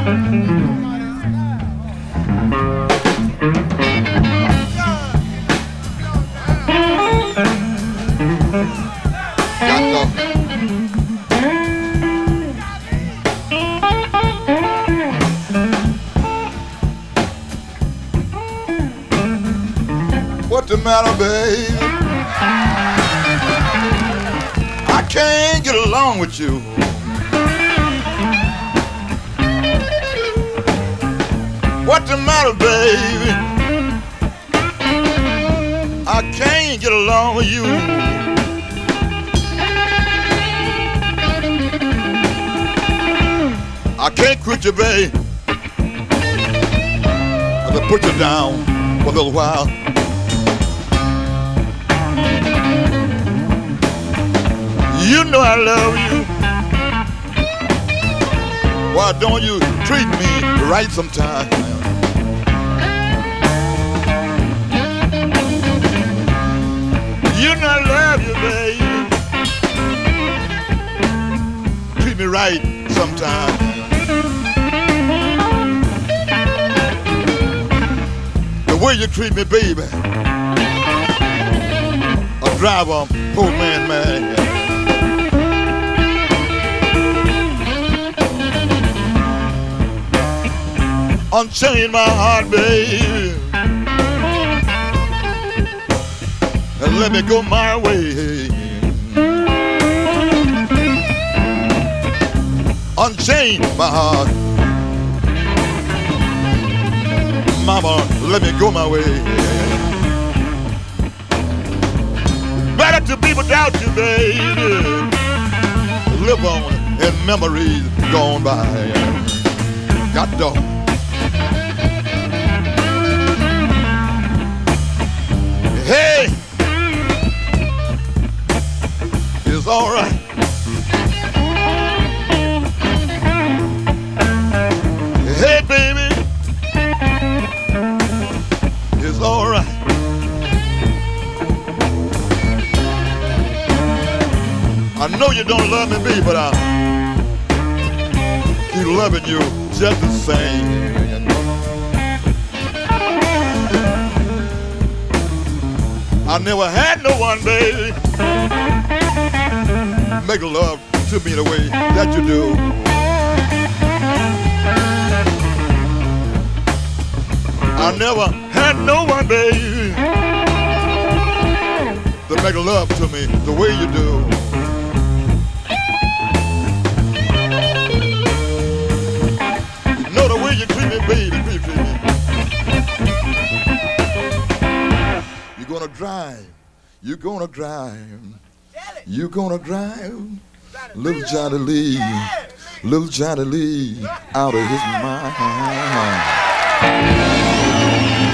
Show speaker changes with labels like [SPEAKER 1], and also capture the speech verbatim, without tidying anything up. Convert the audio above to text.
[SPEAKER 1] What the matter, baby? I can't get along with you. What the matter, baby? I can't get along with you. I can't quit you, babe. I just put you down for a little while. You know I love you. Why don't you treat me right sometime? You know I love you, baby. Treat me right sometime. The way you treat me, baby, a driver, poor man, man. Unchain my heart, baby, and let me go my way. Unchain my heart, mama, let me go my way. Better to be without you, baby. Live on in memories gone by. Got to. Hey, it's all right. Hey, baby, it's all right. I know you don't love me, baby, but I keep loving you just the same. I never had no one, baby, make love to me the way that you do. I never had no one, baby, to make love to me the way you do. You know the way you treat me, baby, treat me. You're gonna drive, you're gonna drive, you're gonna drive little Johnny Lee, little Johnny Lee out of his mind.